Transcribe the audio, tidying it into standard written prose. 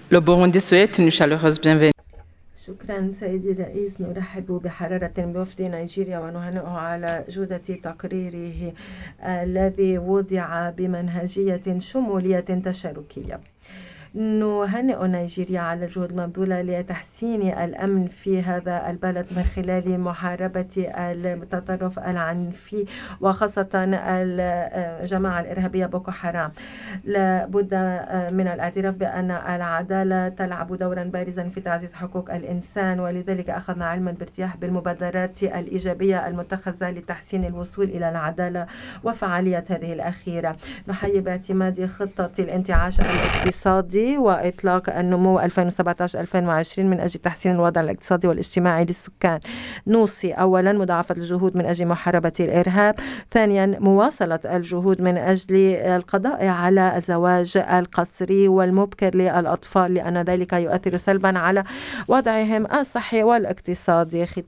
Le Burundi souhaite une chaleureuse bienvenue. شكرا سيدي الرئيس. نرحب بحرارة بوفد نيجيريا ونهنئه على جودة تقريره الذي وضع بمنهجية شمولية تشاركية. نهنئ نيجيريا على الجهود المبذولة لتحسين الأمن في هذا البلد من خلال محاربة التطرف العنفي وخاصة الجماعة الإرهابية بوكو حرام. لابد من الاعتراف بأن العدالة تلعب دورا بارزا في تعزيز حقوق الإنسان، ولذلك أخذنا علما بارتياح بالمبادرات الإيجابية المتخذة لتحسين الوصول إلى العدالة وفعالية هذه الأخيرة. نحيي باعتماد خطة الانتعاش الاقتصادي وإطلاق النمو 2017-2020 من أجل تحسين الوضع الاقتصادي والاجتماعي للسكان. نوصي أولا مضاعفة الجهود من أجل محاربة الإرهاب، ثانيا مواصلة الجهود من أجل القضاء على الزواج القسري والمبكر للأطفال لأن ذلك يؤثر سلبا على وضعهم الصحي والاقتصادي.